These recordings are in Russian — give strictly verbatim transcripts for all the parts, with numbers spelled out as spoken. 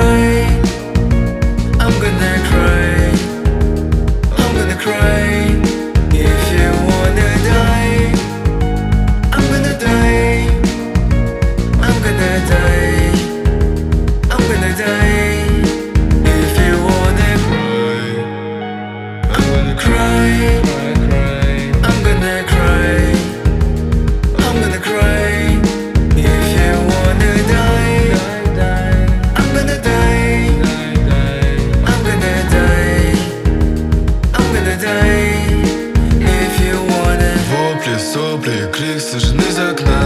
cry, I'm gonna cry, I'm gonna cry. If you wanna die, I'm gonna die, I'm gonna die, I'm gonna die. If you wanna cry, I'm gonna cry, I'm gonna cry, I'm gonna cry. If you wanna die, I'm gonna die, I'm gonna die, I'm gonna die. If you wanna. Вопли, сопли, крик слышен из окна.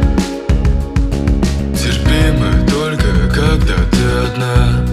Терпимо только когда ты одна.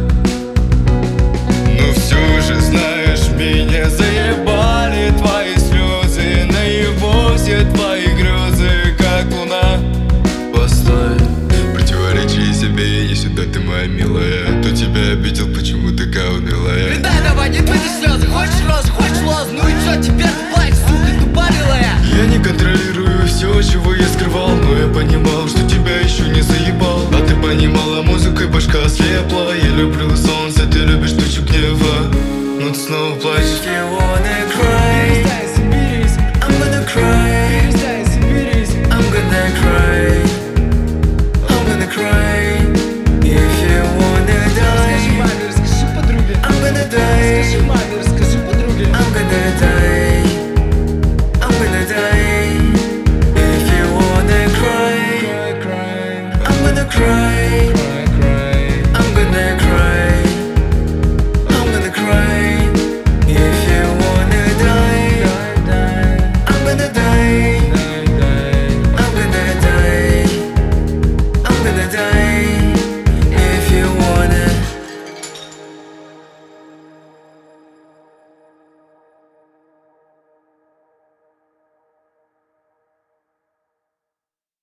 Но все же, знаешь, меня заебали твои слезы. Наяву все твои грезы, как луна. Постой, противоречи себе, не сюда ты, моя милая. Кто тебя обидел, почему такая унылая? Передай, давай, не твои слезы. Хочешь роз, хочешь лоз, ну и чё теперь ты плачешь, сука тупорылая? Я не контролирую все, чего я скрывал, но я понимал, что тебя еще не заебал. А ты понимала, музыкой башка слепла. Я люблю солнце, ты любишь тучу гнева, но ты снова плачешь. If you wanna cry, I'm gonna cry, I'm gonna cry, I'm gonna cry. If you wanna die, I'm gonna die, I'm gonna die, I'm gonna die. If you wanna cry, I'm gonna cry,